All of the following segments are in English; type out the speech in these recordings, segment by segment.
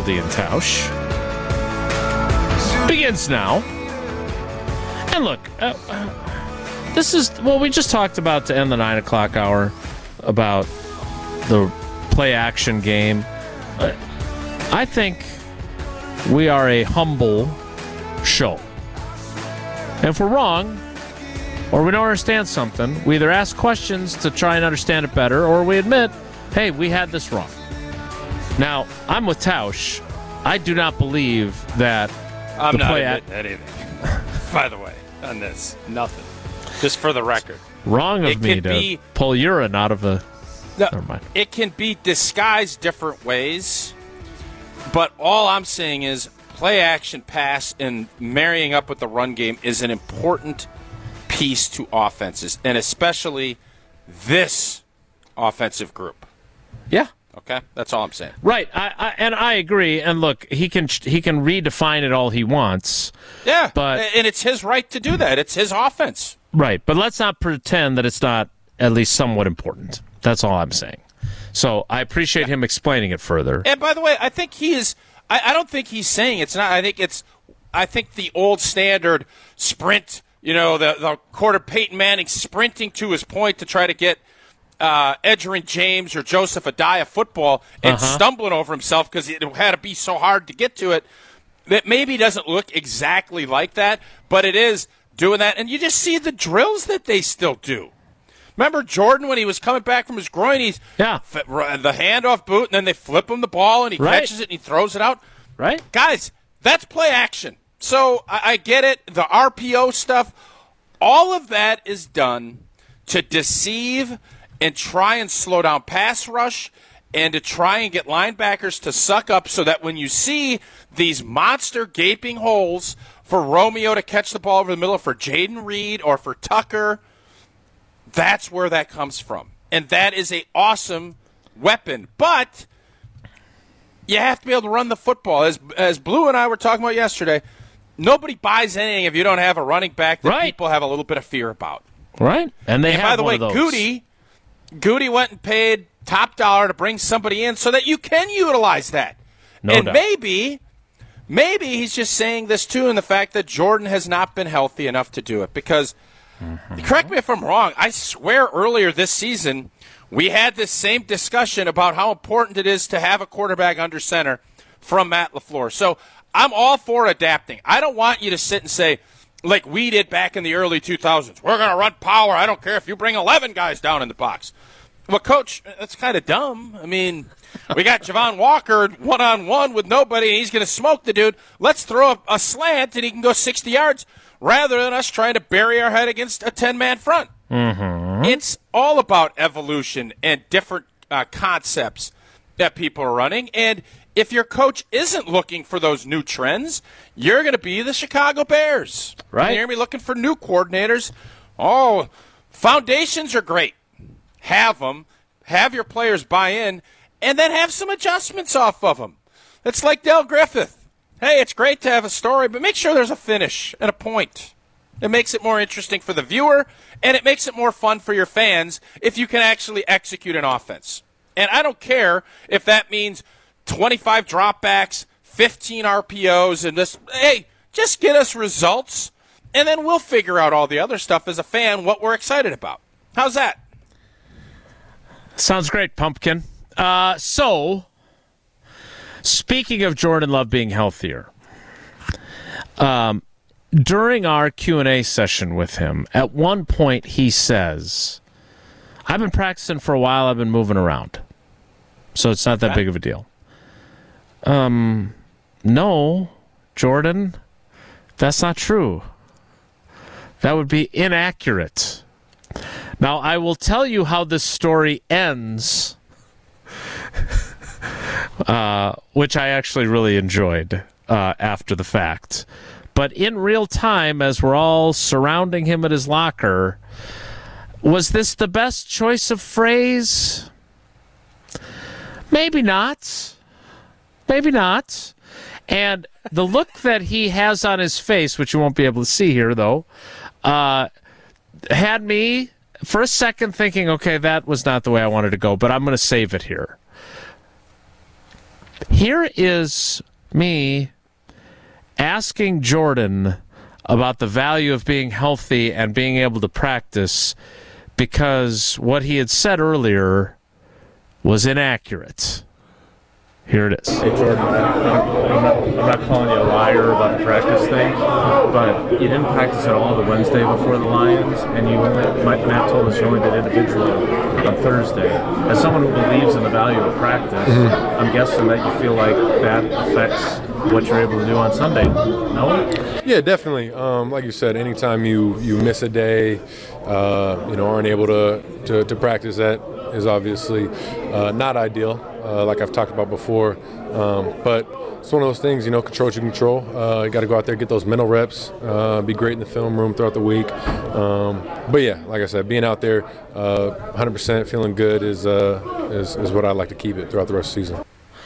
Baldy and Tausch begins now. And look, this is what we just talked about to end the 9 o'clock hour about the play-action game. I think we are a humble show. And if we're wrong, or we don't understand something, we either ask questions to try and understand it better, or we admit, hey, we had this wrong. Now, I'm with Tausch. I do not believe that I'm not admitting anything, by the way, on this. Nothing. Just for the record. Wrong of me to pull urine out of a... No, never mind. It can be disguised different ways, but all I'm saying is play action pass and marrying up with the run game is an important piece to offenses, and especially this offensive group. Yeah. Okay? That's all I'm saying. Right. I agree. And look, he can redefine it all he wants. Yeah. But and it's his right to do that. It's his offense. Right. But let's not pretend that it's not at least somewhat important. That's all I'm saying. So I appreciate him explaining it further. And by the way, I think he is. I don't think he's saying it's not. I think the old standard sprint. You know, the quarter Peyton Manning sprinting to his point to try to get Edgerrin James or Joseph Adai football and stumbling over himself because it had to be so hard to get to it. That maybe doesn't look exactly like that, but it is doing that. And you just see the drills that they still do. Remember Jordan when he was coming back from his groin? He's the handoff boot, and then they flip him the ball, and he catches it and he throws it out. Right, guys, that's play action. So I get it. The RPO stuff, all of that is done to deceive and try and slow down pass rush and to try and get linebackers to suck up so that when you see these monster gaping holes for Romeo to catch the ball over the middle, for Jaden Reed or for Tucker, that's where that comes from. And that is an awesome weapon. But you have to be able to run the football. As Blue and I were talking about yesterday, nobody buys anything if you don't have a running back that people have a little bit of fear about. Right. And have by the one way, of those. Goody went and paid top dollar to bring somebody in so that you can utilize that. No doubt. Maybe he's just saying this too in the fact that Jordan has not been healthy enough to do it. Because, correct me if I'm wrong, I swear earlier this season we had this same discussion about how important it is to have a quarterback under center from Matt LaFleur. So I'm all for adapting. I don't want you to sit and say, like we did back in the early 2000s, we're going to run power. I don't care if you bring 11 guys down in the box. Well, Coach, that's kind of dumb. I mean, we got Javon Walker one-on-one with nobody, and he's going to smoke the dude. Let's throw a slant, and he can go 60 yards rather than us trying to bury our head against a 10-man front. It's all about evolution and different concepts that people are running, and if your coach isn't looking for those new trends, you're going to be the Chicago Bears. Right. You're going to be looking for new coordinators. Oh, foundations are great. Have them. Have your players buy in, and then have some adjustments off of them. It's like Del Griffith. Hey, it's great to have a story, but make sure there's a finish and a point. It makes it more interesting for the viewer, and it makes it more fun for your fans if you can actually execute an offense. And I don't care if that means 25 dropbacks, 15 RPOs, and this. Hey, just get us results, and then we'll figure out all the other stuff as a fan, what we're excited about. How's that? Sounds great, Pumpkin. So, speaking of Jordan Love being healthier, during our Q&A session with him, at one point he says, I've been practicing for a while, I've been moving around, so it's not that big of a deal. No, Jordan, that's not true. That would be inaccurate. Now, I will tell you how this story ends, which I actually really enjoyed after the fact. But in real time, as we're all surrounding him at his locker, was this the best choice of phrase? Maybe not. Maybe not. And the look that he has on his face, which you won't be able to see here, though, had me for a second thinking, okay, that was not the way I wanted to go, but I'm going to save it here. Here is me asking Jordan about the value of being healthy and being able to practice because what he had said earlier was inaccurate. Here it is. Hey, Jordan, I'm not calling you a liar about the practice thing, but you didn't practice at all the Wednesday before the Lions, and Matt told us you only did individual on Thursday. As someone who believes in the value of practice, I'm guessing that you feel like that affects what you're able to do on Sunday. No? Yeah, definitely. Like you said, anytime you miss a day, aren't able to practice, that is obviously not ideal, like I've talked about before. But it's one of those things, control what you control. You got to go out there, get those mental reps, be great in the film room throughout the week. But yeah, like I said, being out there 100% feeling good is what I like to keep it throughout the rest of the season.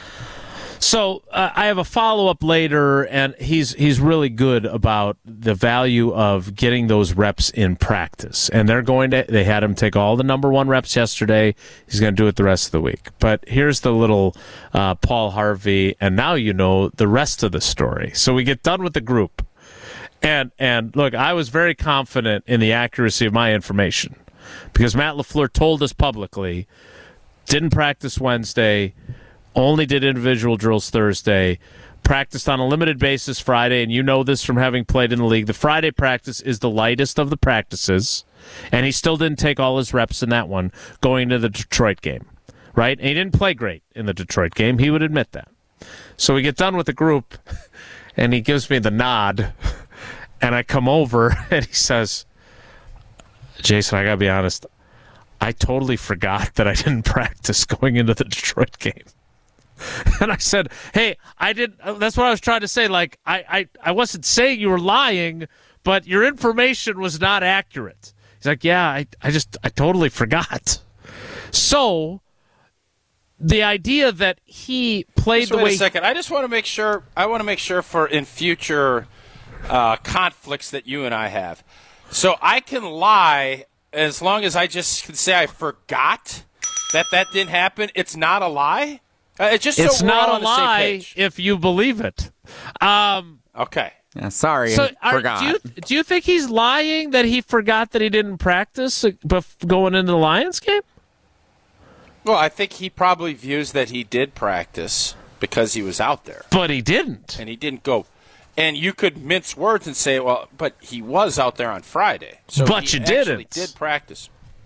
So I have a follow-up later, and he's really good about the value of getting those reps in practice. And they had him take all the number one reps yesterday. He's going to do it the rest of the week. But here's the little Paul Harvey, and now you know the rest of the story. So we get done with the group. And look, I was very confident in the accuracy of my information because Matt LaFleur told us publicly, didn't practice Wednesday, only did individual drills Thursday, practiced on a limited basis Friday, and you know this from having played in the league. The Friday practice is the lightest of the practices, and he still didn't take all his reps in that one going into the Detroit game, right? And he didn't play great in the Detroit game. He would admit that. So we get done with the group, and he gives me the nod, and I come over, and he says, Jason, I got to be honest, I totally forgot that I didn't practice going into the Detroit game. And I said, hey, I didn't. That's what I was trying to say. Like, I wasn't saying you were lying, but your information was not accurate. He's like, yeah, I totally forgot. So the idea that he played the way. Wait a second. I just want to make sure. I want to make sure for in future conflicts that you and I have. So I can lie as long as I just can say I forgot that didn't happen. It's not a lie. It's not a lie if you believe it. Okay. Yeah, sorry, so I forgot. Do you think he's lying that he forgot that he didn't practice going into the Lions game? Well, I think he probably views that he did practice because he was out there. But he didn't. And he didn't go. And you could mince words and say, well, but he was out there on Friday. So but you didn't. He did practice.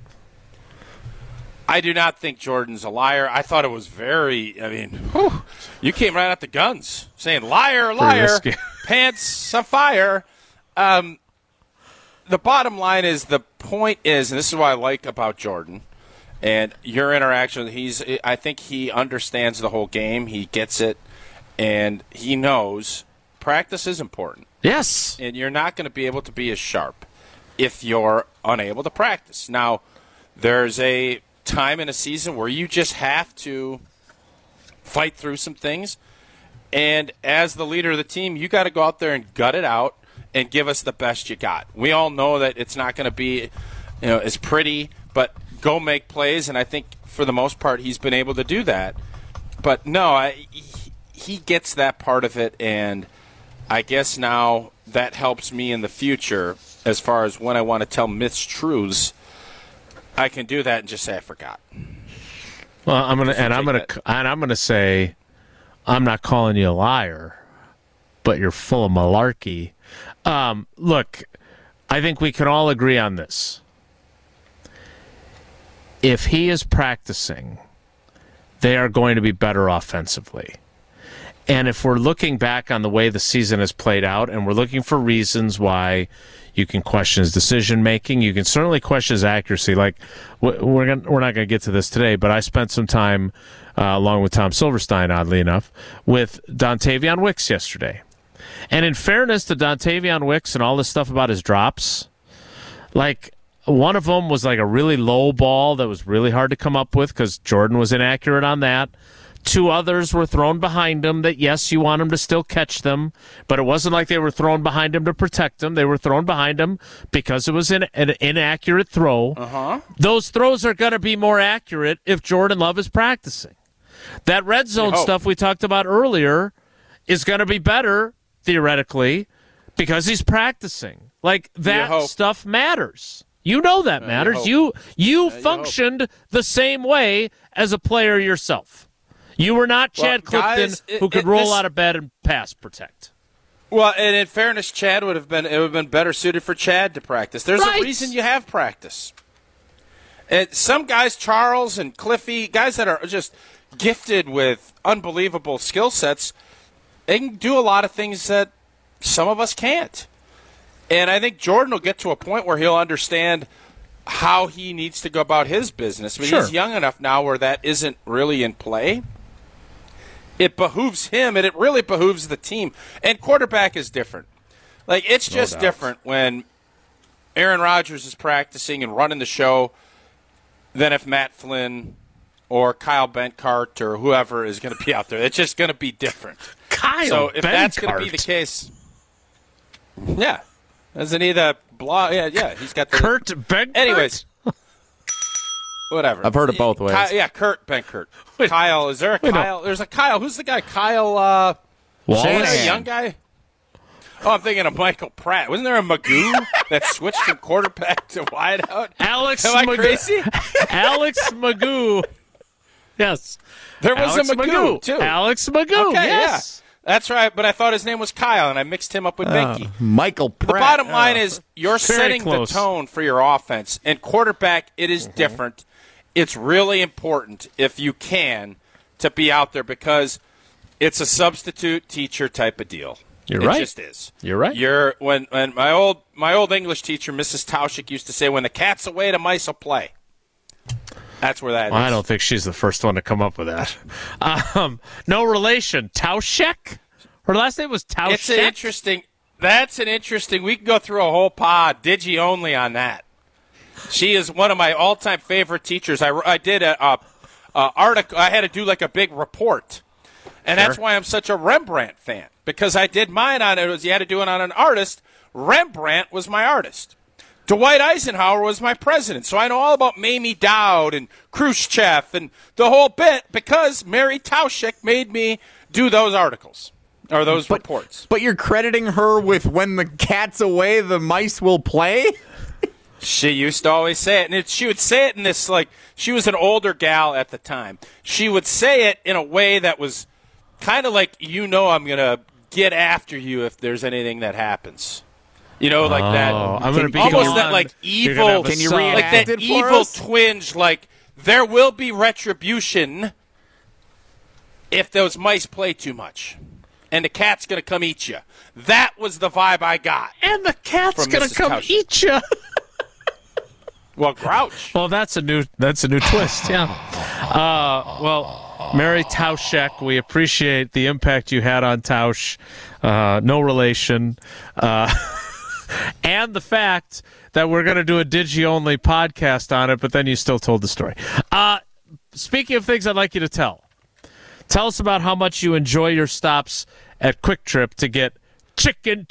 I do not think Jordan's a liar. I thought it was you came right out the guns saying, liar, liar, pants on fire. The bottom line is, the point is, and this is what I like about Jordan and your interaction, I think he understands the whole game. He gets it, and he knows practice is important. Yes. And you're not going to be able to be as sharp if you're unable to practice. Now, there's a time in a season where you just have to fight through some things, and as the leader of the team, you got to go out there and gut it out and give us the best you got. We all know that it's not going to be as pretty, but go make plays, and I think for the most part he's been able to do that. But no, he gets that part of it, and I guess now that helps me in the future as far as when I want to tell mistruths. I can do that and just say I forgot. Well, I'm gonna say, I'm not calling you a liar, but you're full of malarkey. Look, I think we can all agree on this. If he is practicing, they are going to be better offensively. And if we're looking back on the way the season has played out, and we're looking for reasons why you can question his decision-making, you can certainly question his accuracy. Like, we're not going to get to this today, but I spent some time, along with Tom Silverstein, oddly enough, with Dontavion Wicks yesterday. And in fairness to Dontavion Wicks and all this stuff about his drops, like, one of them was like a really low ball that was really hard to come up with because Jordan was inaccurate on that. Two others were thrown behind him that, yes, you want him to still catch them, but it wasn't like they were thrown behind him to protect him. They were thrown behind him because it was an inaccurate throw. Uh-huh. Those throws are going to be more accurate if Jordan Love is practicing. That red zone stuff we talked about earlier is going to be better, theoretically, because he's practicing. Like, that stuff matters. You know that matters. You functioned the same way as a player yourself. You were not Chad Clifton, who could roll out of bed and pass protect. Well, and in fairness, Chad would have been better suited for Chad to practice. There's a reason you have practice. And some guys, Charles and Cliffy, guys that are just gifted with unbelievable skill sets, they can do a lot of things that some of us can't. And I think Jordan will get to a point where he'll understand how he needs to go about his business. I mean, he's young enough now where that isn't really in play. It behooves him, and it really behooves the team. And quarterback is different. Like, it's just different when Aaron Rodgers is practicing and running the show than if Matt Flynn or Kyle Benkart or whoever is going to be out there. It's just going to be different. So if that's going to be the case, yeah. Isn't he the blog? Yeah, he's got the Kurt Benkert. Anyways, whatever. I've heard it both ways. Kurt Benkert. Kyle, is there a Kyle? There's a Kyle. Who's the guy? Kyle Wallace? A young guy? Oh, I'm thinking of Michael Pratt. Wasn't there a Magoo that switched from quarterback to wideout? Alex Am I crazy? Alex Magoo. Yes. There was Alex a Magoo, too. Alex Magoo, okay, yes. Yeah. That's right, but I thought his name was Kyle, and I mixed him up with Benke. Michael Pratt. The bottom line is you're setting close. the tone for your offense. And quarterback, it is different. It's really important, if you can, to be out there because it's a substitute teacher type of deal. You're right. It just is. You're right. When my old English teacher, Mrs. Tauschik, used to say, when the cat's away, the mice will play. That's where that is. I don't think she's the first one to come up with that. No relation. Tauschek? Her last name was Tauschek? That's an interesting, we can go through a whole pod, digi only on that. She is one of my all-time favorite teachers. I did a article, I had to do like a big report. And that's why I'm such a Rembrandt fan. Because I did mine on it, you had to do it on an artist. Rembrandt was my artist. Dwight Eisenhower was my president, so I know all about Mamie Dowd and Khrushchev and the whole bit because Mary Tauschik made me do those articles or those reports. But you're crediting her with when the cat's away, the mice will play? She used to always say it, and she would say it in this, like, she was an older gal at the time. She would say it in a way that was kind of like, I'm going to get after you if there's anything that happens. You know, like that. I'm going to be almost gone. That like evil. Can you reenact like that it for evil us? twinge? Like there will be retribution if those mice play too much, and the cat's going to come eat you. That was the vibe I got. And the cat's going to come Tauschik. eat you. Well, Grouch. Well, that's a new twist. Yeah. Well, Mary Tauschek, we appreciate the impact you had on Tausch. No relation. And the fact that we're going to do a digi-only podcast on it, but then you still told the story. Speaking of things I'd like you to tell us about how much you enjoy your stops at Quick Trip to get chicken.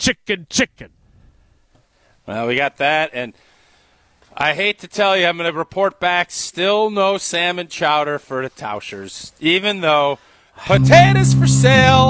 Well, we got that, and I hate to tell you, I'm going to report back, still no salmon chowder for the Tauschers, even though potatoes for sale.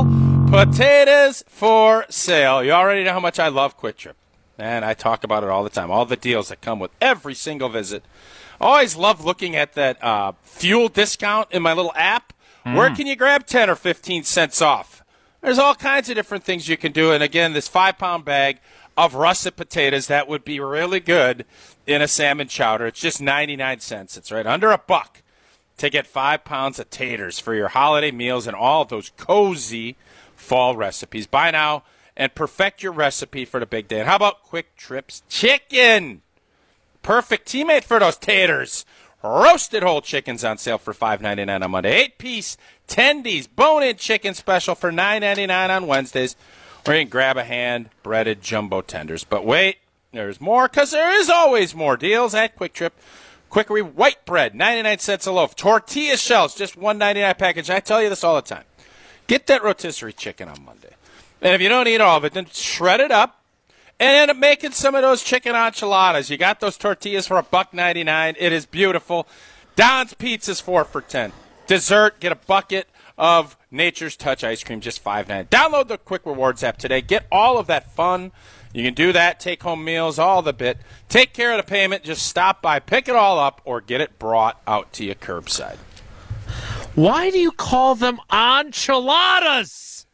You already know how much I love Quick Trip. And I talk about it all the time. All the deals that come with every single visit. Always love looking at that fuel discount in my little app. Where can you grab 10 or 15 cents off? There's all kinds of different things you can do. And again, this 5-pound bag of russet potatoes, that would be really good in a salmon chowder. It's just 99 cents. It's right under $1 to get 5 pounds of taters for your holiday meals and all of those cozy fall recipes. Buy now and perfect your recipe for the big day. And how about Quick Trip's chicken? Perfect teammate for those taters. Roasted whole chickens on sale for $5.99 on Monday. 8-piece tendies, bone-in chicken special for $9.99 on Wednesdays. Or you can grab a hand-breaded jumbo tenders. But wait, there's more because there is always more deals at Quick Trip. Quickery white bread, 99 cents a loaf. Tortilla shells, just $1.99 package. I tell you this all the time. Get that rotisserie chicken on Monday. And if you don't eat all of it, then shred it up and end up making some of those chicken enchiladas. You got those tortillas for $1.99. It is beautiful. Don's Pizza's 4 for $10. dessert, get a bucket of Nature's Touch ice cream, just $5.99. Download the Quick Rewards app today. Get all of that fun. You can do that, take-home meals, all the bit. Take care of the payment. Just stop by, pick it all up, or get it brought out to you curbside. Why do you call them enchiladas?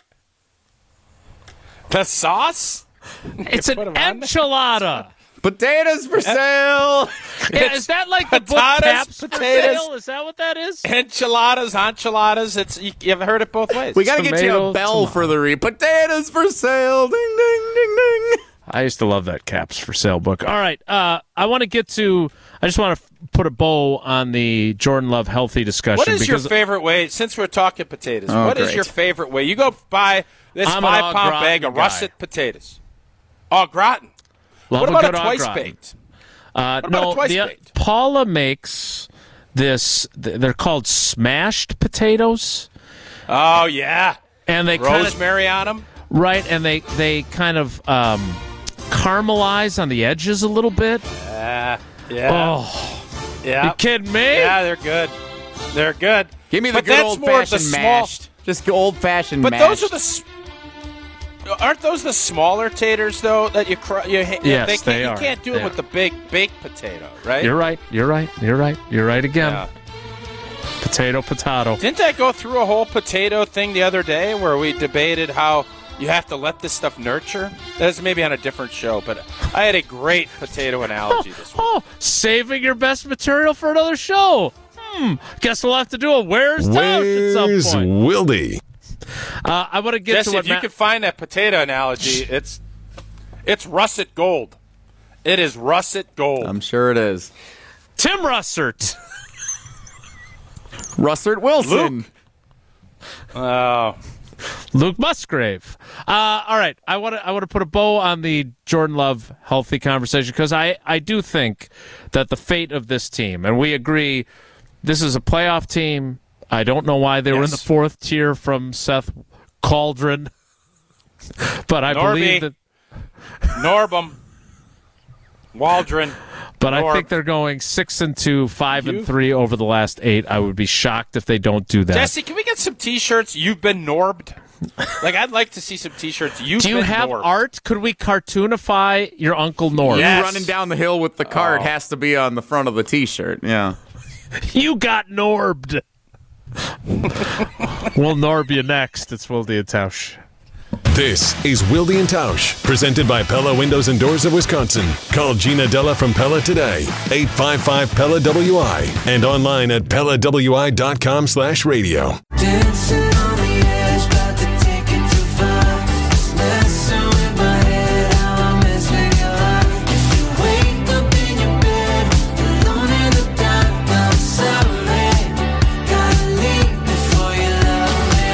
The sauce? It's an enchilada. Potatoes for sale. Yeah, is that like the book potatoes, caps for potatoes. sale? Is that what that is? Enchiladas. It's you've heard it both ways. We got to get you a Tomatoes, bell for the potatoes for sale. Ding, ding, ding, ding. I used to love that caps for sale book. All right, I just want to put a bow on the Jordan Love healthy discussion. What is your favorite way, since we're talking potatoes, what is your favorite way? You go buy this I'm an 5-pound au bag gratin of guy. russet potatoes. Au gratin. Love What a about good a au twice gratin. baked? No, about a twice baked? Paula makes this. They're called smashed potatoes, Oh, yeah. and they kind of Rosemary on them? right, and they kind of caramelize on the edges a little bit. Yeah. Oh, Yeah. you kidding me? Yeah, they're good. They're good. Give me the But good that's old more the fashioned small- mashed. Just old-fashioned But mashed. those are aren't those the smaller taters, though, that you Yes, they are. You can't do They it with are. the big baked potato, right? You're right. You're right again. Yeah. Potato. Didn't I go through a whole potato thing the other day where we debated how you have to let this stuff nurture? That's maybe on a different show, but I had a great potato analogy this week. Oh, saving your best material for another show. Guess we'll have to do a Where's Tausch at some point. Wildy? I want to get Jesse, to what if you could find that potato analogy, it's russet gold. It is russet gold. I'm sure it is. Tim Russert. Russert Wilson. Oh. Luke Musgrave. All right, I want to put a bow on the Jordan Love healthy conversation because I do think that the fate of this team, and we agree, this is a playoff team. I don't know why they were in the fourth tier from Seth Cauldron, but I believe that Norbum. Waldron. But Norb. I think they're going 6-2, 5-3 over the last 8. I would be shocked if they don't do that. Jesse, can we get some T-shirts? You've been Norbed. Like, I'd like to see some T-shirts. Do you have Norbed. art? Could we cartoonify your Uncle Norb? Yes. You running down the hill with the cart has to be on the front of the T-shirt. Yeah. You got Norbed. We'll Norb you next. It's Wildy and Tausch. This is Wildy and Tausch, presented by Pella Windows and Doors of Wisconsin. Call Gina Della from Pella today, 855-PELLA-WI, and online at PellaWI.com/radio. Dancing on the edge, got to take it too far. It's messing with my head, how I'm missing your heart. If you wake up in your bed, alone in the dark, I'm sorry. Gotta leave before you love me.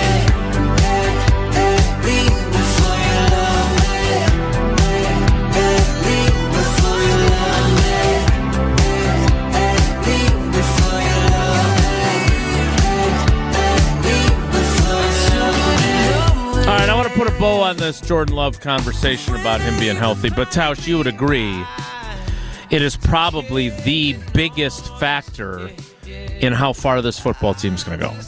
Leave before you love me. Leave before you love me. Leave before you love me. All right, I want to put a bow on this Jordan Love conversation about him being healthy. But, Tausch, you would agree it is probably the biggest factor in how far this football team's going to go.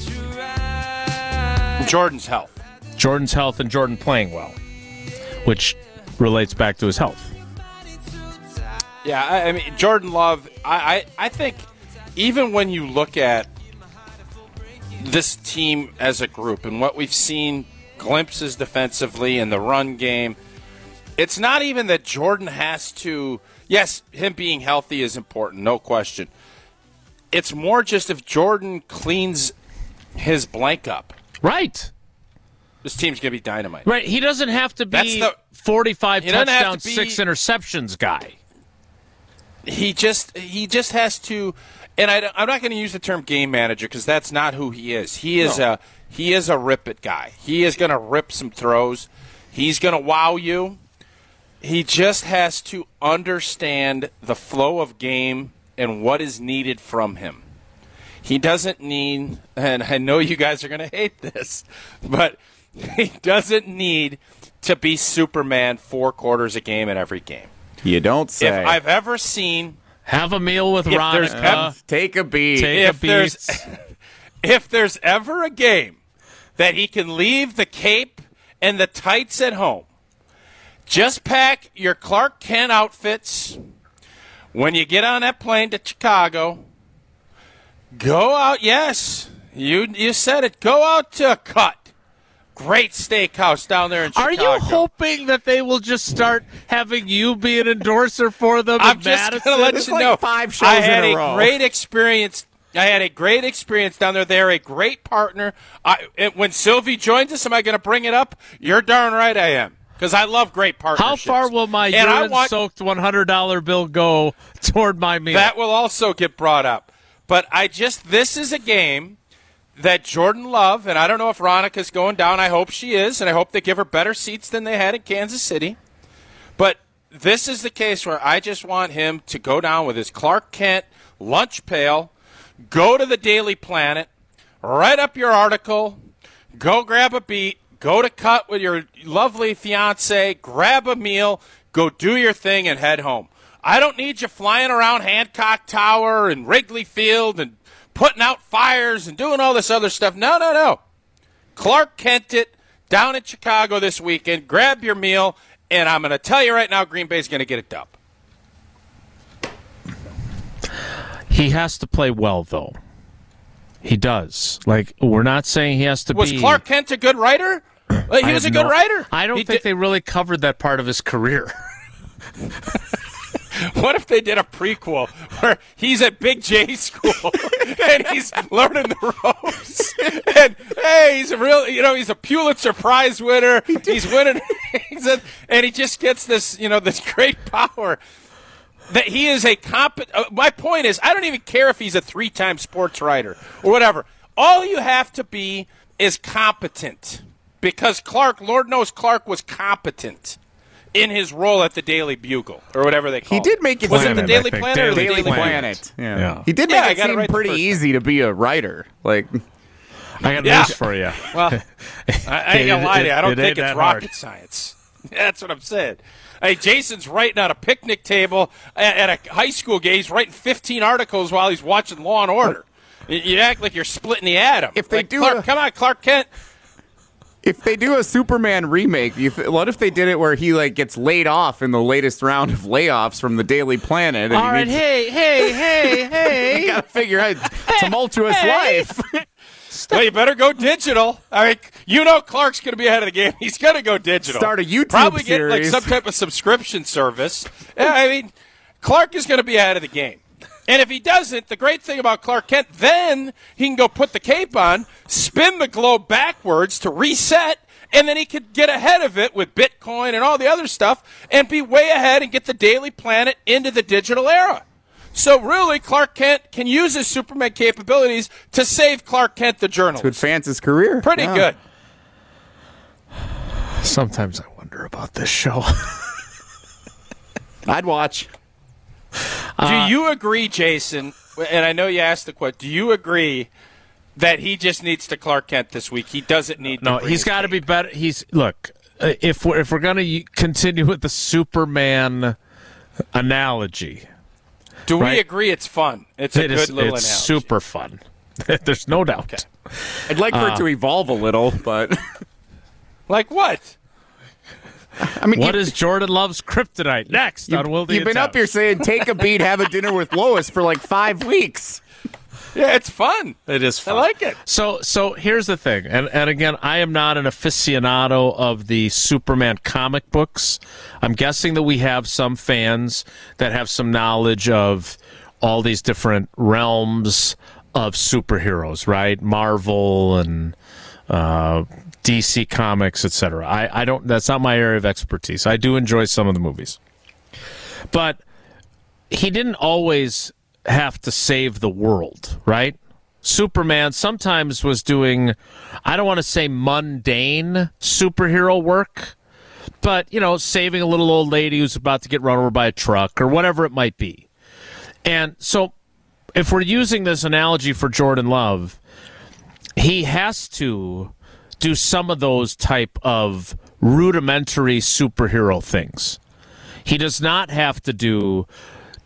Jordan's health. Jordan's health and Jordan playing well, which relates back to his health. Yeah, I mean, Jordan Love, I think even when you look at this team as a group and what we've seen glimpses defensively in the run game, it's not even that Jordan has to, yes, him being healthy is important, no question. It's more just if Jordan cleans his blank up, Right. this team's going to be dynamite. Right. He doesn't have to That's be the- 45 he doesn't have touchdowns, to be- 6 interceptions guy. He just has to, and I'm not going to use the term game manager because that's not who he is. He is a rip it guy. He is going to rip some throws. He's going to wow you. He just has to understand the flow of game and what is needed from him. He doesn't need, and I know you guys are going to hate this, but he doesn't need to be Superman 4 quarters a game in every game. You don't say. If I've ever seen, Have a meal with If Ron. there's Take a beat. Take a if there's, beat. if there's ever a game that he can leave the cape and the tights at home, just pack your Clark Kent outfits when you get on that plane to Chicago. Go out, yes, you said it. Go out to Cut. Great steakhouse down there in Chicago. Are you hoping that they will just start having you be an endorser for them? I'm in just Madison? going to let It's you like know. 5 shows I had in a a row. great experience. I had a great experience down there. They're a great partner. When Sylvie joins us, am I going to bring it up? You're darn right I am, because I love great partnerships. How far will my And I want- urine-soaked $100 bill go toward my meal? That will also get brought up. But this is a game that Jordan Love, and I don't know if Veronica's going down. I hope she is, and I hope they give her better seats than they had in Kansas City. But this is the case where I just want him to go down with his Clark Kent lunch pail, go to the Daily Planet, write up your article, go grab a beat, go to Cut with your lovely fiance, grab a meal, go do your thing, and head home. I don't need you flying around Hancock Tower and Wrigley Field and putting out fires and doing all this other stuff. No. Clark Kent it down in Chicago this weekend. Grab your meal, and I'm going to tell you right now, Green Bay's going to get it done. He has to play well, though. He does. Like, we're not saying he has to Was be... Clark Kent a good writer? He was a good writer. I don't think they really covered that part of his career. What if they did a prequel where he's at Big J school and he's learning the ropes? And hey, he's he's a Pulitzer Prize winner. He's winning, and he just gets this great power. That he is a competent. My point is, I don't even care if he's a 3-time sports writer or whatever. All you have to be is competent, because Lord knows Clark was competent in his role at the Daily Bugle, or whatever they call He did make it Was seem it the Daily Planet or the Daily Daily Planet. Yeah. Yeah. He did Yeah, I make it got it seem right the pretty first easy to be a writer. Like, I got Yeah. news for you. Well, I ain't gonna lie to you. I don't It think ain't it's that rocket hard. science. That's what I'm saying. Hey, Jason's writing on a picnic table at a high school game. He's writing 15 articles while he's watching Law and Order. You act like you're splitting the atom. If they Like, do come on, Clark Kent. if they do a Superman remake, what if they did it where he gets laid off in the latest round of layoffs from the Daily Planet? And All right, hey. gotta figure out tumultuous life. Well, you better go digital. I mean, Clark's going to be ahead of the game. He's going to go digital. Start a YouTube Probably get series. some type of subscription service. Yeah, I mean, Clark is going to be ahead of the game. And if he doesn't, the great thing about Clark Kent, then he can go put the cape on, spin the globe backwards to reset, and then he could get ahead of it with Bitcoin and all the other stuff and be way ahead and get the Daily Planet into the digital era. So really, Clark Kent can use his Superman capabilities to save Clark Kent, the journalist. To advance his career. Pretty Yeah. good. Sometimes I wonder about this show. I'd watch. Do you agree, Jason? And I know you asked the question. Do you agree that he just needs to Clark Kent this week? He doesn't need. No, to bring he's his got to cape. be better. If we're going to continue with the Superman analogy, Do we right. agree it's fun? It's a good little it's analogy. super fun. There's no doubt. Okay. I'd like for it to evolve a little, but Like what? I mean, What is Jordan Love's kryptonite? Next on Wildy you've been and up here Towns. saying take a beat, have a dinner with Lois for 5 weeks. Yeah, it's fun. It is fun. I like it. So here's the thing, and again, I am not an aficionado of the Superman comic books. I'm guessing that we have some fans that have some knowledge of all these different realms of superheroes, right? Marvel and DC Comics, etc. I don't. That's not my area of expertise. I do enjoy some of the movies, but he didn't always have to save the world, right? Superman sometimes was doing, I don't want to say mundane superhero work, but, saving a little old lady who's about to get run over by a truck or whatever it might be. And so if we're using this analogy for Jordan Love, he has to do some of those type of rudimentary superhero things. He does not have to do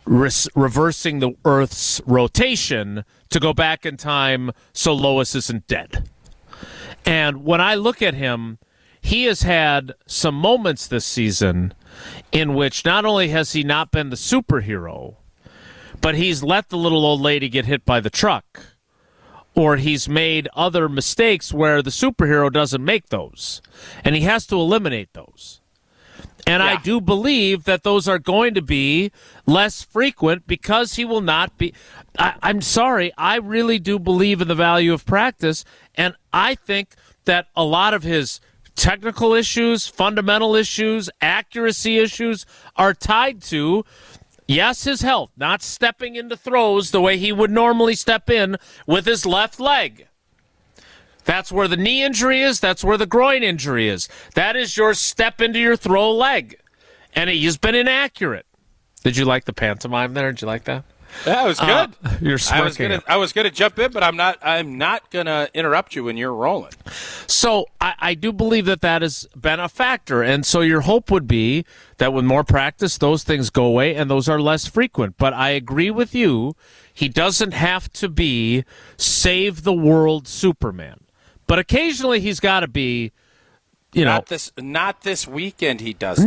reversing the Earth's rotation to go back in time so Lois isn't dead. And when I look at him, he has had some moments this season in which not only has he not been the superhero, but he's let the little old lady get hit by the truck. Or he's made other mistakes where the superhero doesn't make those. And he has to eliminate those. And I do believe that those are going to be less frequent because he will not be. I'm sorry, I really do believe in the value of practice. And I think that a lot of his technical issues, fundamental issues, accuracy issues are tied to, yes, his health, not stepping into throws the way he would normally step in with his left leg. That's where the knee injury is. That's where the groin injury is. That is your step into your throw leg. And he's been inaccurate. Did you like the pantomime there? Did you like that? That was good. You're smirking. I was gonna jump in, but I'm not gonna interrupt you when you're rolling. So I do believe that has been a factor. And so your hope would be that with more practice, those things go away and those are less frequent. But I agree with you. He doesn't have to be save the world Superman. But occasionally he's got to be, not this weekend he doesn't.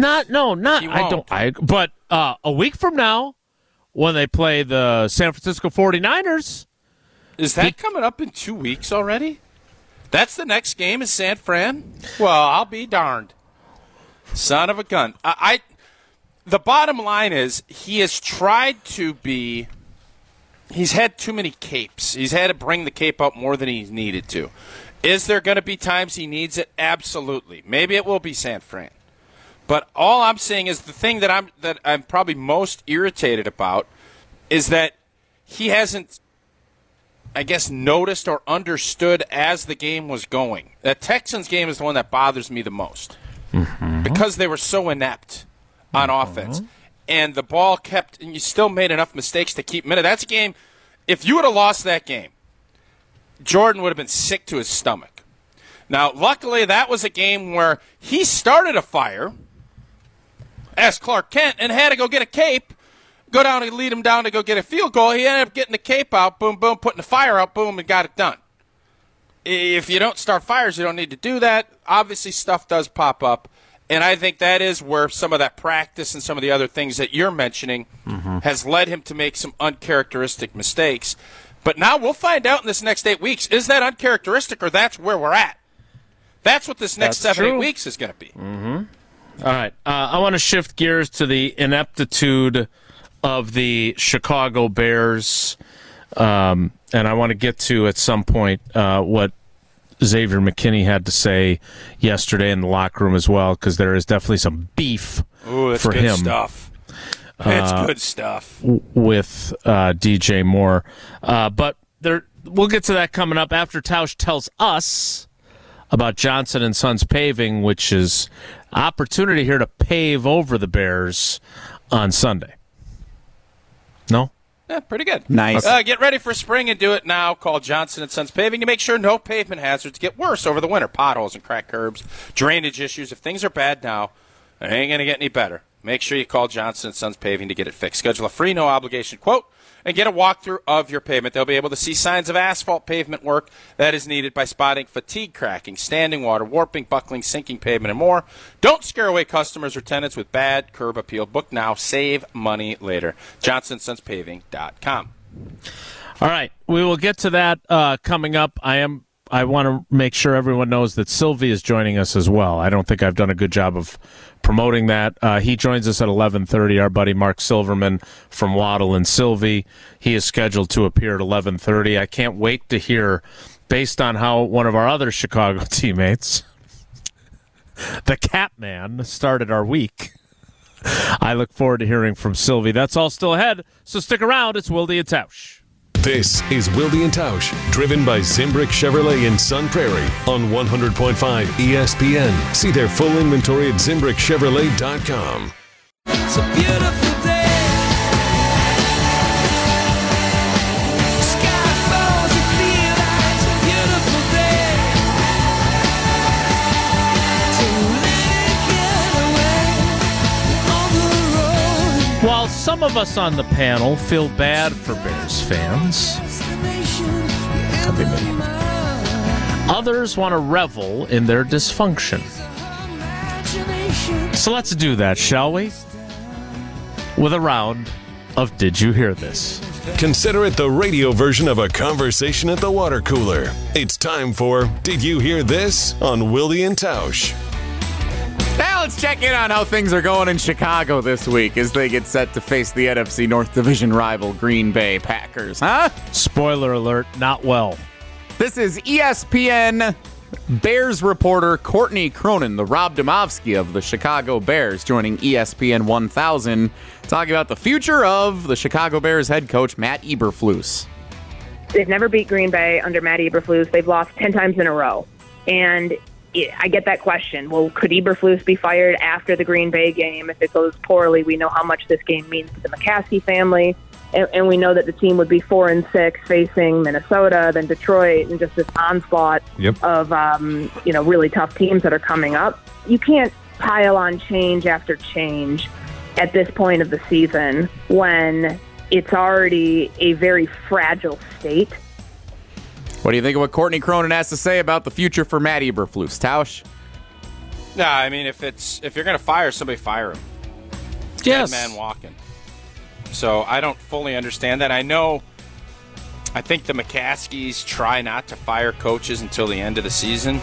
But a week from now, when they play the San Francisco 49ers. Is that coming up in 2 weeks already? That's the next game is San Fran? Well, I'll be darned. Son of a gun. The bottom line is he has tried to be – he's had too many capes. He's had to bring the cape up more than he's needed to. Is there going to be times he needs it? Absolutely. Maybe it will be San Fran. But all I'm saying is the thing that I'm probably most irritated about is that he hasn't, I guess, noticed or understood as the game was going. That Texans game is the one that bothers me the most because they were so inept on offense. And the ball kept, and you still made enough mistakes to keep minute. That's a game, if you would have lost that game, Jordan would have been sick to his stomach. Now, luckily, that was a game where he started a fire as Clark Kent and had to go get a cape, go down and lead him down to go get a field goal. He ended up getting the cape out, boom, boom, putting the fire out, boom, and got it done. If you don't start fires, you don't need to do that. Obviously, stuff does pop up, and I think that is where some of that practice and some of the other things that you're mentioning has led him to make some uncharacteristic mistakes. But now we'll find out in this next 8 weeks, is that uncharacteristic or that's where we're at? That's what this next 7-8 weeks is going to be. All right. I want to shift gears to the ineptitude of the Chicago Bears, and I want to get to at some point what Xavier McKinney had to say yesterday in the locker room as well, because there is definitely some beef for good him. Stuff. It's good stuff with DJ Moore. But we'll get to that coming up after Tausch tells us about Johnson & Sons Paving, which is opportunity here to pave over the Bears on Sunday. No? Yeah, pretty good. Nice. Get ready for spring and do it now. Call Johnson & Sons Paving to make sure no pavement hazards get worse over the winter. Potholes and cracked curbs, drainage issues. If things are bad now, they ain't going to get any better. Make sure you call Johnson & Sons Paving to get it fixed. Schedule a free, no-obligation quote and get a walkthrough of your pavement. They'll be able to see signs of asphalt pavement work that is needed by spotting fatigue cracking, standing water, warping, buckling, sinking pavement, and more. Don't scare away customers or tenants with bad curb appeal. Book now. Save money later. JohnsonSonsPaving.com. All right. We will get to that coming up. I want to make sure everyone knows that Sylvie is joining us as well. I don't think I've done a good job of promoting that. He joins us at 11:30, our buddy Mark Silverman from Waddle and Sylvie. He is scheduled to appear at 11:30. I can't wait to hear, based on how one of our other Chicago teammates, the Catman, started our week. I look forward to hearing from Sylvie. That's all still ahead, so stick around. It's Wilde and Tausch. This is Wilde and Tausch, driven by Zimbrick Chevrolet in Sun Prairie on 100.5 ESPN. See their full inventory at ZimbrickChevrolet.com. It's a beautiful day. Sky falls, you feel like it's a beautiful day. So let it get away on the road. While some of us on the panel feel bad for Bears fans. Could be me. Others want to revel in their dysfunction. So let's do that, shall we? With a round of Did You Hear This? Consider it the radio version of a conversation at the water cooler. It's time for Did You Hear This on Willie and Tausch. Now let's check in on how things are going in Chicago this week as they get set to face the NFC North Division rival Green Bay Packers, huh? Spoiler alert, not well. This is ESPN Bears reporter Courtney Cronin, the Rob Domofsky of the Chicago Bears, joining ESPN 1000, talking about the future of the Chicago Bears head coach, Matt Eberflus. They've never beat Green Bay under Matt Eberflus. They've lost 10 times in a row. And I get that question. Well, could Eberflus be fired after the Green Bay game if it goes poorly? We know how much this game means to the McCaskey family. And we know that the team would be 4-6 facing Minnesota, then Detroit, and just this onslaught of really tough teams that are coming up. You can't pile on change after change at this point of the season when it's already a very fragile state. What do you think of what Courtney Cronin has to say about the future for Matt Eberflus, Tausch? Nah, I mean, if you're going to fire somebody, fire him. Yes. Dead man walking. So I don't fully understand that. I think the McCaskies try not to fire coaches until the end of the season.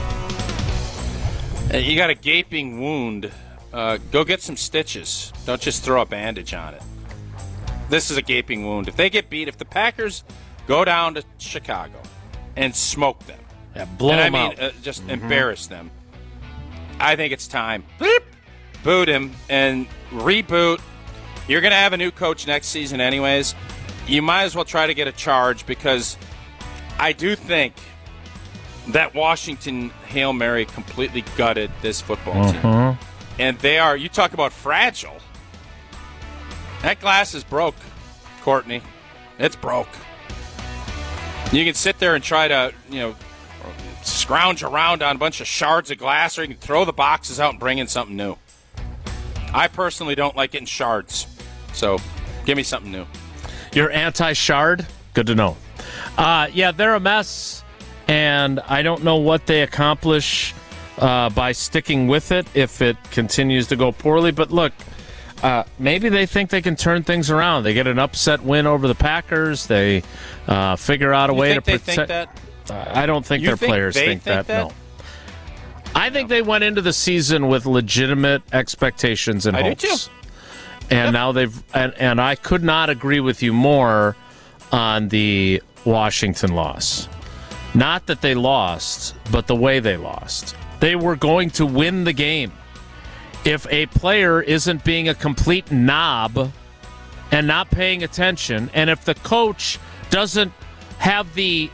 You got a gaping wound. Go get some stitches. Don't just throw a bandage on it. This is a gaping wound. If they get beat, if the Packers go down to Chicago and smoke them, blow them out. Just embarrass them, I think it's time. Beep. Boot him and reboot. You're going to have a new coach next season anyways. You might as well try to get a charge because I do think that Washington Hail Mary completely gutted this football team. And they are, you talk about fragile. That glass is broke, Courtney. It's broke. You can sit there and try to, scrounge around on a bunch of shards of glass, or you can throw the boxes out and bring in something new. I personally don't like getting shards. So, give me something new. You're anti-shard? Good to know. They're a mess, and I don't know what they accomplish by sticking with it if it continues to go poorly. But look, maybe they think they can turn things around. They get an upset win over the Packers. They figure out a way to protect. They think that? I don't think their players think that. No. I think they went into the season with legitimate expectations and hopes. I do too. And now and I could not agree with you more on the Washington loss. Not that they lost, but the way they lost. They were going to win the game. If a player isn't being a complete knob and not paying attention, and if the coach doesn't have the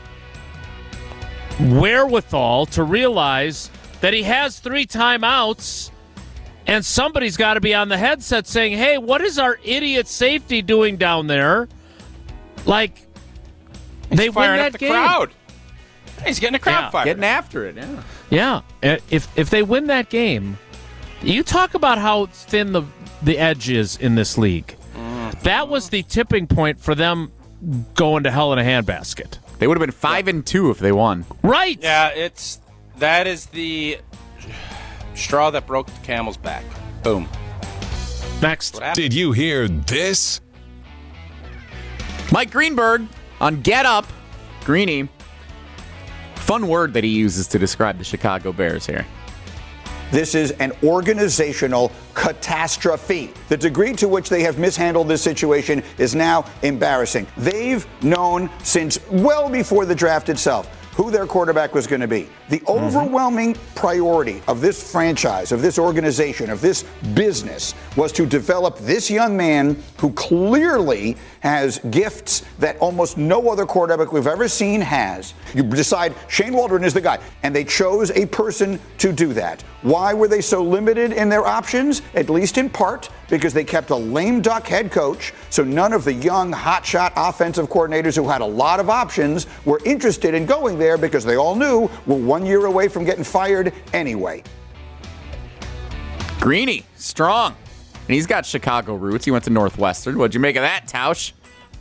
wherewithal to realize that he has 3 timeouts, and somebody's got to be on the headset saying, hey, what is our idiot safety doing down there? Like, they win that game. Crowd. He's getting a crowd fired. Getting after it, Yeah. If they win that game, you talk about how thin the edge is in this league. That was the tipping point for them going to hell in a handbasket. They would have been 5-2 if they won. Right. Yeah, that is the straw that broke the camel's back. Boom. Next. Did you hear this? Mike Greenberg on Get Up. Greeny. Fun word that he uses to describe the Chicago Bears here. This is an organizational catastrophe. The degree to which they have mishandled this situation is now embarrassing. They've known since well before the draft itself who their quarterback was going to be. The overwhelming priority of this franchise, of this organization, of this business was to develop this young man who clearly has gifts that almost no other quarterback we've ever seen has. You decide Shane Waldron is the guy, and they chose a person to do that. Why were they so limited in their options? At least in part because they kept a lame duck head coach, so none of the young hotshot offensive coordinators who had a lot of options were interested in going there because they all knew we're 1 year away from getting fired anyway. Greeny, strong And he's got Chicago roots. He went to Northwestern. What'd you make of that, Tausch?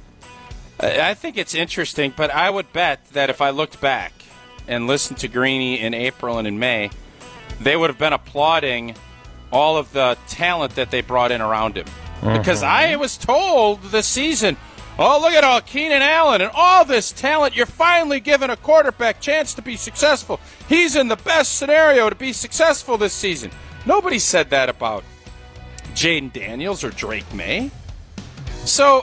I think it's interesting, but I would bet that if I looked back and listened to Greeny in April and in May, they would have been applauding all of the talent that they brought in around him. Because I was told this season, oh, look at all Keenan Allen and all this talent. You're finally giving a quarterback chance to be successful. He's in the best scenario to be successful this season. Nobody said that about Jaden Daniels or Drake May. So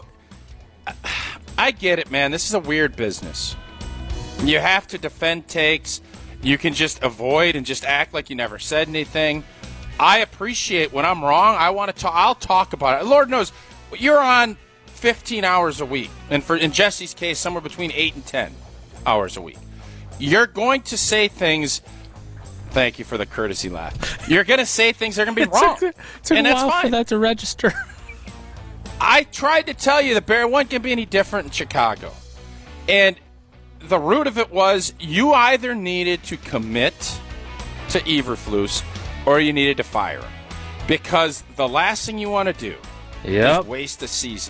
I get it, man. This is a weird business. You have to defend takes. You can just avoid and just act like you never said anything. I appreciate when I'm wrong. I want to talk. I'll talk about it. Lord knows, you're on 15 hours a week, and in Jesse's case, somewhere between 8 and 10 hours a week. You're going to say things. Thank you for the courtesy laugh. You're going to say things that are going to be wrong, took and a that's while fine. for that to register. I tried to tell you the Bear wasn't going to be any different in Chicago. And the root of it was you either needed to commit to Eberflus or you needed to fire him. Because the last thing you want to do is waste a season.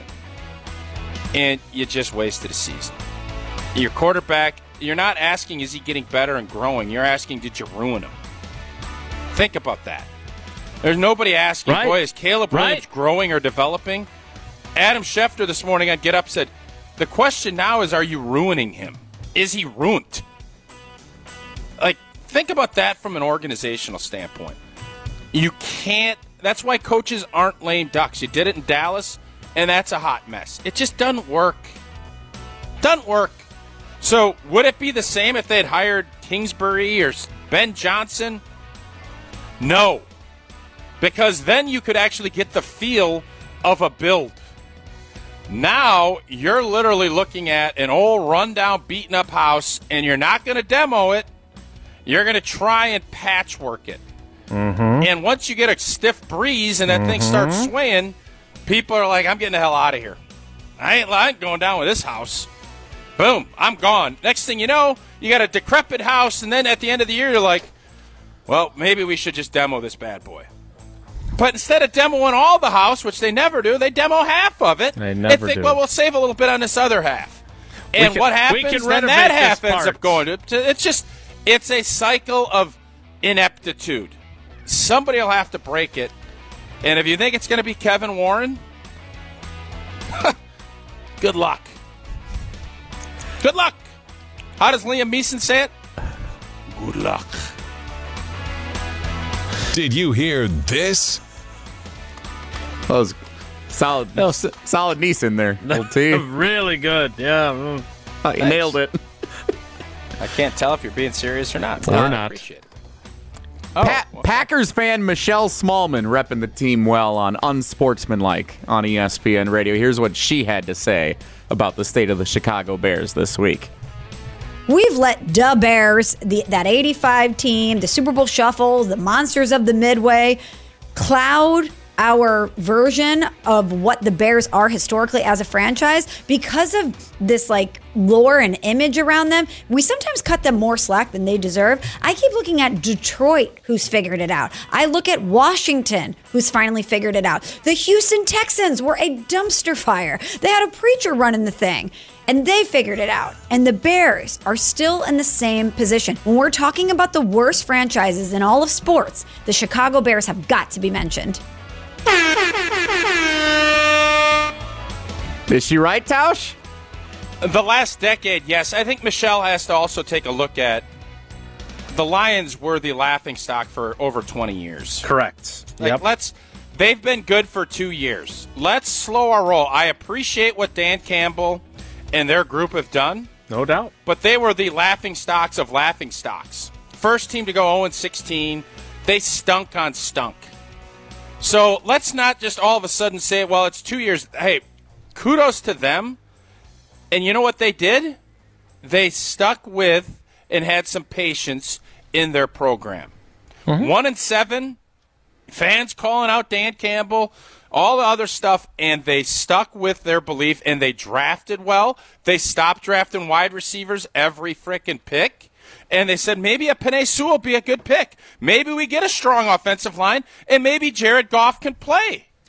And you just wasted a season. Your quarterback, you're not asking is he getting better and growing. You're asking did you ruin him? Think about that. There's nobody asking, boy, is Caleb Williams growing or developing? Adam Schefter this morning on Get Up said, the question now is, are you ruining him? Is he ruined? Like, think about that from an organizational standpoint. You can't, that's why coaches aren't lame ducks. You did it in Dallas, and that's a hot mess. It just doesn't work. Doesn't work. So, would it be the same if they had hired Kingsbury or Ben Johnson? No. Because then you could actually get the feel of a build. Now, you're literally looking at an old, rundown, beaten-up house, and you're not going to demo it. You're going to try and patchwork it. And once you get a stiff breeze and that thing starts swaying, people are like, I'm getting the hell out of here. I ain't going down with this house. Boom, I'm gone. Next thing you know, you got a decrepit house, and then at the end of the year, you're like, well, maybe we should just demo this bad boy. But instead of demoing all the house, which they never do, they demo half of it. They never think, do. well, we'll save a little bit on this other half. And what happens? Then that half ends up going to. It's a cycle of ineptitude. Somebody will have to break it. And if you think it's going to be Kevin Warren, good luck. Good luck. How does Liam Neeson say it? Good luck. Did you hear this? That was solid. Solid Neeson there. Little T. Really good. Yeah. You nailed it. I can't tell if you're being serious or not. Or I not. appreciate it. Packers fan Michelle Smallman repping the team well on Unsportsmanlike on ESPN Radio. Here's what she had to say about the state of the Chicago Bears this week. We've let the Bears, that 85 team, the Super Bowl Shuffle, the monsters of the Midway, cloud our version of what the Bears are historically as a franchise. Because of this like lore and image around them, we sometimes cut them more slack than they deserve. I keep looking at Detroit, who's figured it out. I look at Washington, who's finally figured it out. The Houston Texans were a dumpster fire. They had a preacher running the thing, and they figured it out. And the Bears are still in the same position. When we're talking about the worst franchises in all of sports, the Chicago Bears have got to be mentioned. Is she right, Tausch? The last decade, yes. I think Michelle has to also take a look at the Lions were the laughingstock for over 20 years. Correct. They've been good for 2 years. Let's slow our roll. I appreciate what Dan Campbell and their group have done. No doubt. But they were the laughingstocks of laughingstocks. First team to go 0-16. They stunk on stunk. So let's not just all of a sudden say, well, it's 2 years. Hey, kudos to them. And you know what they did? They stuck with and had some patience in their program. 1-7, fans calling out Dan Campbell, all the other stuff, and they stuck with their belief, and they drafted well. They stopped drafting wide receivers every frickin' pick. And they said, maybe a Penei Sewell will be a good pick. Maybe we get a strong offensive line, and maybe Jared Goff can play.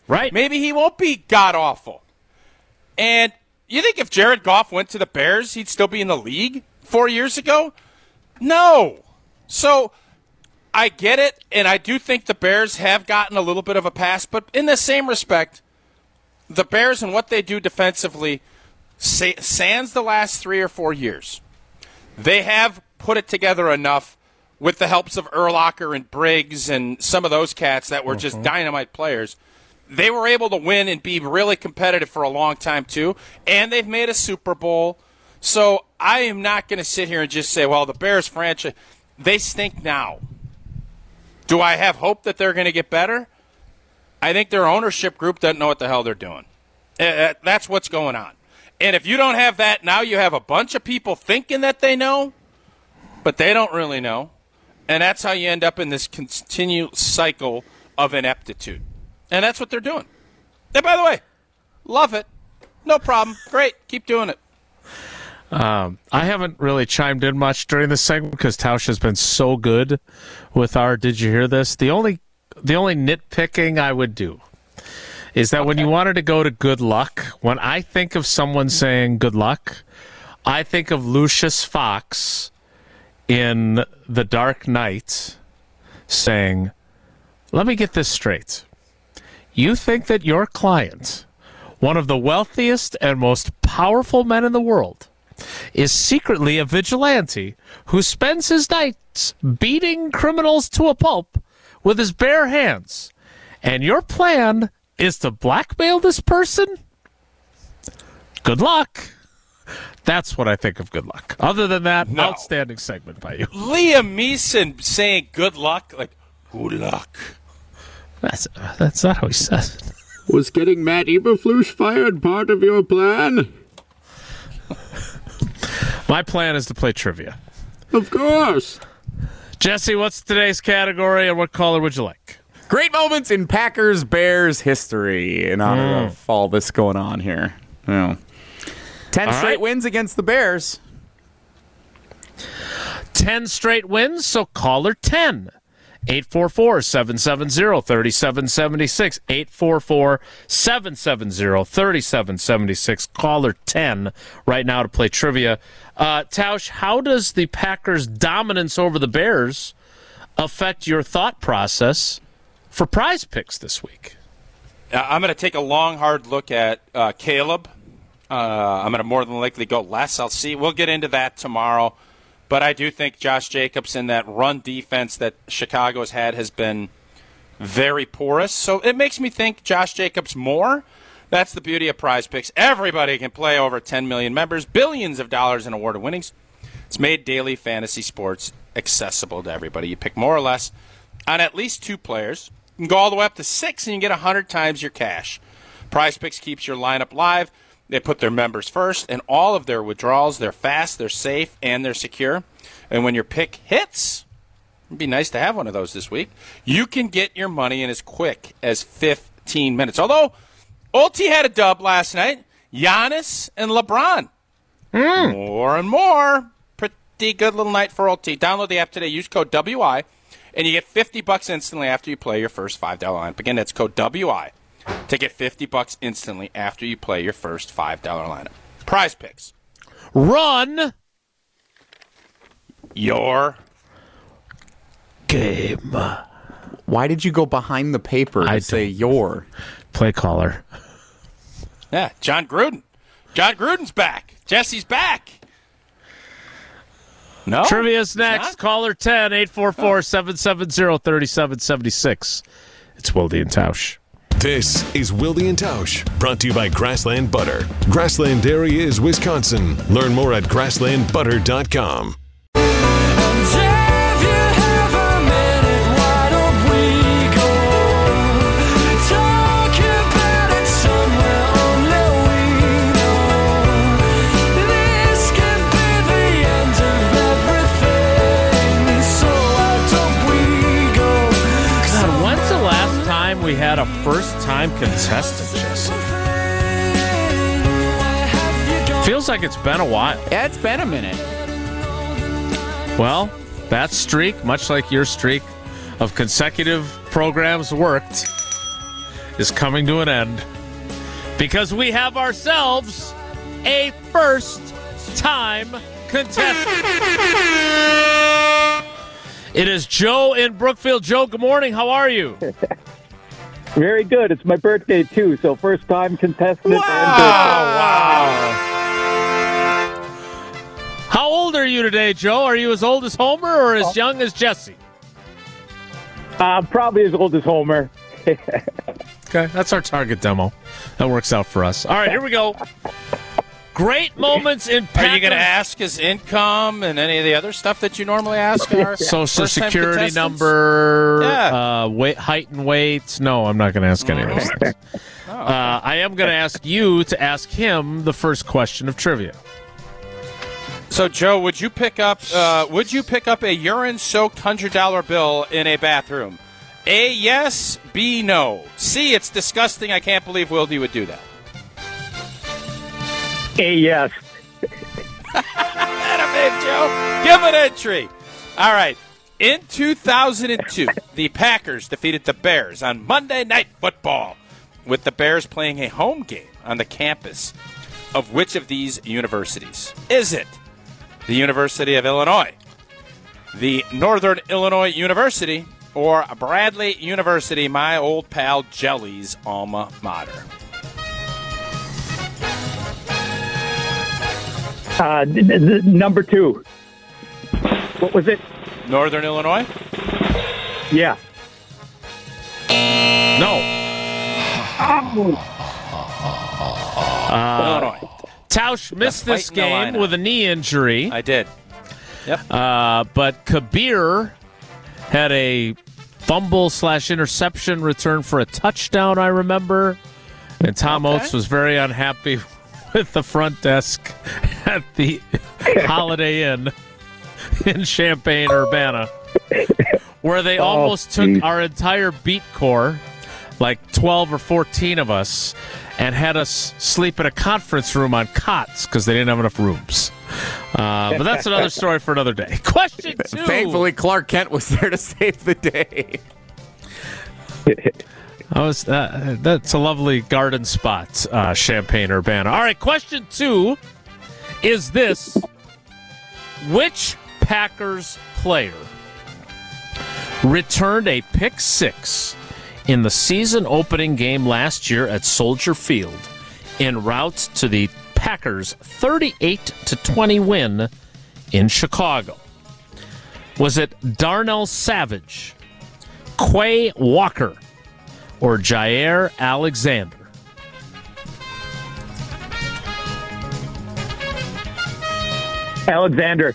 Right. Maybe he won't be god-awful. And you think if Jared Goff went to the Bears, he'd still be in the league 4 years ago? No. So I get it, and I do think the Bears have gotten a little bit of a pass, but in the same respect, the Bears and what they do defensively, sans the last 3 or 4 years, they have put it together enough with the helps of Urlacher and Briggs and some of those cats that were just dynamite players. They were able to win and be really competitive for a long time, too, and they've made a Super Bowl. So I am not going to sit here and just say, well, the Bears franchise, they stink now. Do I have hope that they're going to get better? I think their ownership group doesn't know what the hell they're doing. That's what's going on. And if you don't have that, now you have a bunch of people thinking that they know, but they don't really know. And that's how you end up in this continual cycle of ineptitude. And that's what they're doing. And by the way, love it. No problem. Great. Keep doing it. I haven't really chimed in much during this segment because Tausch has been so good with our Did You Hear This? The only nitpicking I would do is that when you wanted to go to good luck, when I think of someone saying good luck, I think of Lucius Fox in The Dark Knight saying, let me get this straight. You think that your client, one of the wealthiest and most powerful men in the world, is secretly a vigilante who spends his nights beating criminals to a pulp with his bare hands, and your plan is to blackmail this person? Good luck. That's what I think of good luck. Other than that, outstanding segment by you. Liam Neeson saying good luck, like, good luck. That's not how he says it. Was getting Matt Eberflus fired part of your plan? My plan is to play trivia. Of course. Jesse, what's today's category, and what caller would you like? Great moments in Packers-Bears history in honor of all this going on here. 10 straight wins against the Bears. 10 straight wins, so caller 10. 844-770-3776. 844-770-3776. Caller 10 right now to play trivia. Tausch, how does the Packers' dominance over the Bears affect your thought process for prize picks this week? I'm going to take a long, hard look at Caleb. I'm going to more than likely go less. I'll see. We'll get into that tomorrow. But I do think Josh Jacobs in that run defense that Chicago's had has been very porous. So it makes me think Josh Jacobs more. That's the beauty of Prize Picks. Everybody can play, over 10 million members, billions of dollars in award winnings. It's made daily fantasy sports accessible to everybody. You pick more or less on at least 2 players. You can go all the way up to 6, and you get 100 times your cash. Prize Picks keeps your lineup live. They put their members first, and all of their withdrawals, they're fast, they're safe, and they're secure. And when your pick hits, it'd be nice to have one of those this week, you can get your money in as quick as 15 minutes. Although, Ulti had a dub last night. Giannis and LeBron. More and more. Pretty good little night for Ulti. Download the app today. Use code WI, and you get $50 instantly after you play your first $5 lineup. Again, that's code WI. To get $50 instantly after you play your first $5 lineup. Prize Picks. Run your game. Why did you go behind the paper to say your? Play caller. Yeah, John Gruden. John Gruden's back. Jesse's back. No? Trivia's next. Caller 10, 844-770-3776. It's Wilde and Tausch. This is Wilde and Tausch, brought to you by Grassland Butter. Grassland Dairy is Wisconsin. Learn more at grasslandbutter.com. We had a first-time contestant, Jesse. Feels like it's been a while. Yeah, it's been a minute. Well, that streak, much like your streak of consecutive programs worked, is coming to an end because we have ourselves a first-time contestant. It is Joe in Brookfield. Joe, good morning. How are you? Very good. It's my birthday, too, so first-time contestant. Wow. How old are you today, Joe? Are you as old as Homer or as young as Jesse? Probably as old as Homer. Okay, that's our target demo. That works out for us. All right, here we go. Great moments in Packers. Are you going to ask his income and any of the other stuff that you normally ask our Social first-time Security contestants? number, Yeah. height and weight? No, I'm not going to ask any of those things. I am going to ask you to ask him the first question of trivia. So, Joe, would you pick up a urine-soaked $100 bill in a bathroom? A, yes. B, no. C, it's disgusting. I can't believe Wildy would do that. A, yes. Atta Joe. Give an entry. All right. In 2002, the Packers defeated the Bears on Monday Night Football, with the Bears playing a home game on the campus of which of these universities? Is it the University of Illinois, the Northern Illinois University, or Bradley University, my old pal Jelly's alma mater? Number 2. What was it? Northern Illinois? Yeah. No. Illinois. Tausch missed this Fighting game Illini. with a knee injury. I did. Yep. But Kabir had a fumble/interception return for a touchdown, I remember. And Tom Oates was very unhappy with the front desk at the Holiday Inn in Champaign-Urbana, where they almost took our entire beat corps, like 12 or 14 of us, and had us sleep in a conference room on cots because they didn't have enough rooms. But that's another story for another day. Question 2. Thankfully, Clark Kent was there to save the day. That's a lovely garden spot, Champaign-Urbana. All right, question 2 is this. Which Packers player returned a pick six in the season opening game last year at Soldier Field en route to the Packers' 38-20 win in Chicago? Was it Darnell Savage, Quay Walker, or Jair Alexander? Alexander.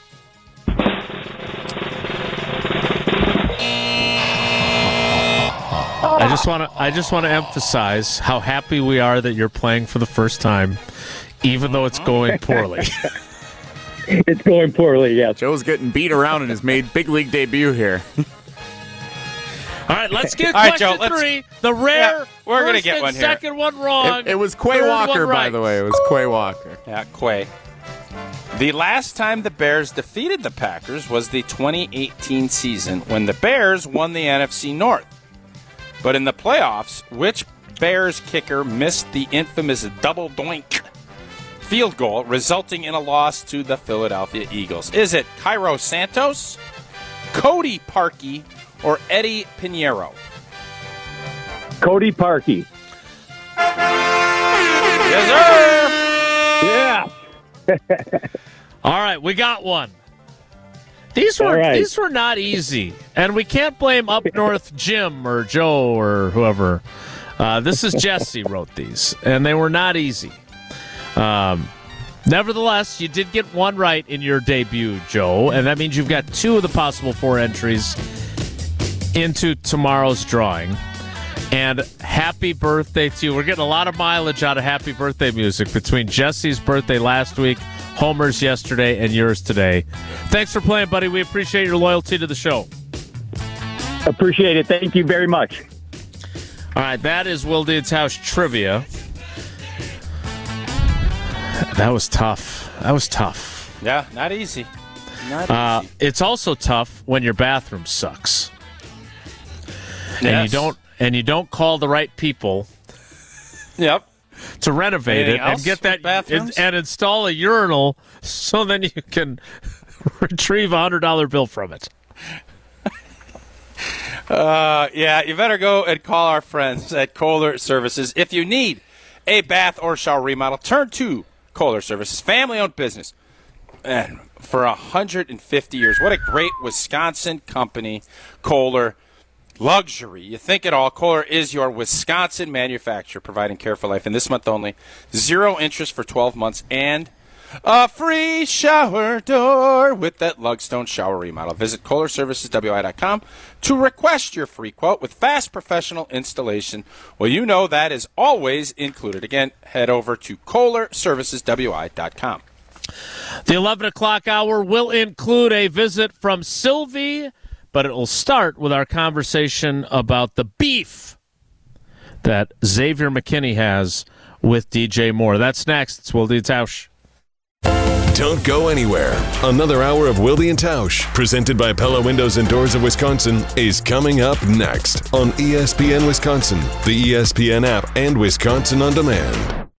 I just want to emphasize how happy we are that you're playing for the first time, even though it's going poorly. It's going poorly, yes. Joe's getting beat around in his big league debut here. All right, let's get All right, question Joe, 3. The rare we're gonna first get and one here. second one wrong. It was Quay third Walker, one by right. the way. It was Quay Walker. Yeah, Quay. The last time the Bears defeated the Packers was the 2018 season when the Bears won the NFC North. But in the playoffs, which Bears kicker missed the infamous double doink field goal, resulting in a loss to the Philadelphia Eagles? Is it Cairo Santos, Cody Parkey, or Eddie Pinheiro? Cody Parkey. Yes, sir! Yeah. All right, we got one. These were not easy, and we can't blame Up North Jim or Joe or whoever. This is Jesse wrote these, and they were not easy. Nevertheless, you did get one right in your debut, Joe, and that means you've got 2 of the possible 4 entries into tomorrow's drawing. And happy birthday to you. We're getting a lot of mileage out of happy birthday music between Jesse's birthday last week, Homer's yesterday, and yours today. Thanks for playing, buddy. We appreciate your loyalty to the show. Appreciate it. Thank you very much. All right, that is Will Dean's House Trivia. That was tough. Yeah, not easy. Not easy. It's also tough when your bathroom sucks. Yes. and you don't call the right people Yep. to renovate Anything it and else get that with bathrooms? and install a urinal so then you can retrieve a $100 bill from it. Yeah, you better go and call our friends at Kohler Services. If you need a bath or shower remodel, turn to Kohler Services, family-owned business. And for 150 years, what a great Wisconsin company, Kohler. Luxury. You think it all. Kohler is your Wisconsin manufacturer, providing care for life. And this month only, 0 interest for 12 months and a free shower door with that Lugstone shower remodel. Visit KohlerServicesWI.com to request your free quote with fast professional installation. Well, you know that is always included. Again, head over to KohlerServicesWI.com. The 11 o'clock hour will include a visit from Sylvie, but it will start with our conversation about the beef that Xavier McKinney has with DJ Moore. That's next. It's Wilde and Tausch. Don't go anywhere. Another hour of Wilde and Tausch, presented by Pella Windows and Doors of Wisconsin, is coming up next on ESPN Wisconsin, the ESPN app, and Wisconsin On Demand.